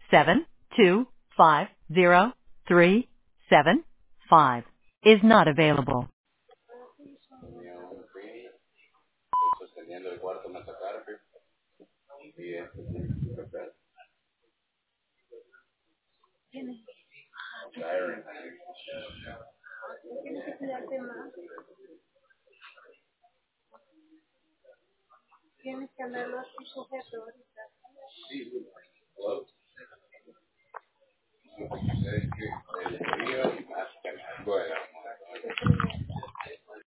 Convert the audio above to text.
7250375 is not available. Tenía un free sosteniendo el cuarto metacarpio y este tiene su papel. Siren. Tienes que hablar más con sujeto.